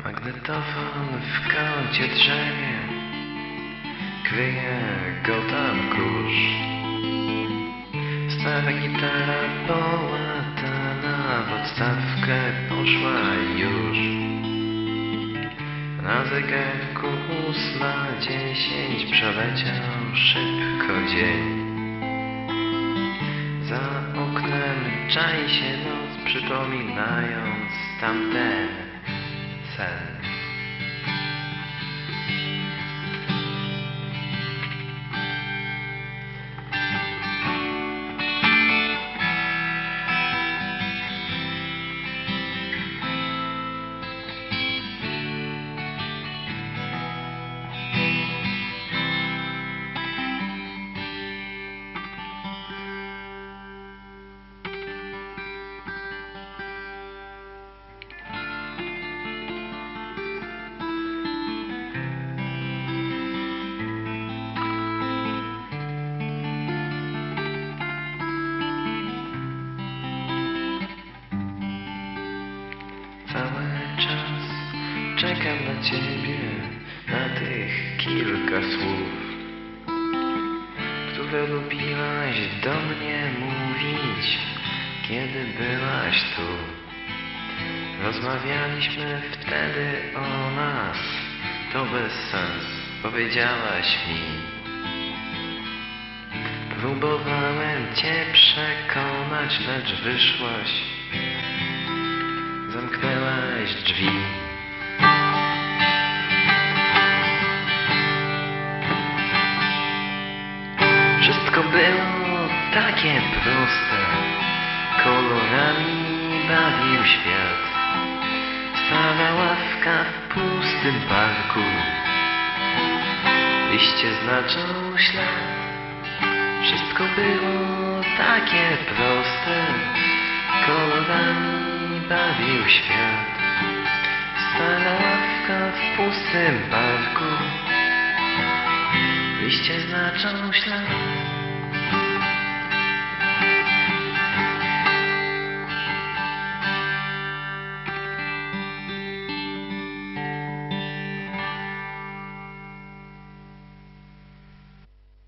Magnetofon w kącie drzemie, kryje go tam kurz. Stara gitara połatana w odstawkę poszła już. Na zegarku 8:10 przeleciał szybko dzień. Za oknem czai się noc, przypominając tamten sen. Cały czas czekam na ciebie, na tych kilka słów, które lubiłaś do mnie mówić, kiedy byłaś tu. Rozmawialiśmy wtedy o nas, to bez sens, powiedziałaś mi. Próbowałem cię przekonać, lecz wyszłaś. Zamknęłaś drzwi. Wszystko było takie proste, kolorami bawił świat. Stara ławka w pustym parku, liście znaczą ślad. Wszystko było takie proste, kolorami bawił świat. Stara ławka w pustym parku, liście znaczą ślad.